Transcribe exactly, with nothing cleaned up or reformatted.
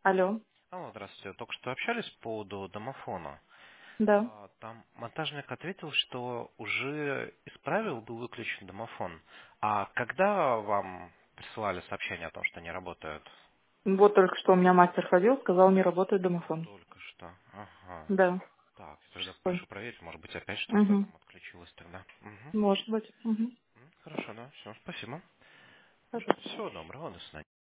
Алло. Алло, здравствуйте. Только что общались по поводу домофона. Да. А, Там монтажник ответил, что уже исправил, был выключен домофон. А когда вам присылали сообщение о том, что не работают? Вот только что у меня мастер ходил, сказал, не работает домофон. Только что. Ага. Да. Так, тогда Ой. прошу проверить, может быть, опять что-то Угу. там отключилось тогда. Угу. Может быть. Угу. Хорошо, да, все, спасибо. Пожалуйста. Всего доброго, до свидания.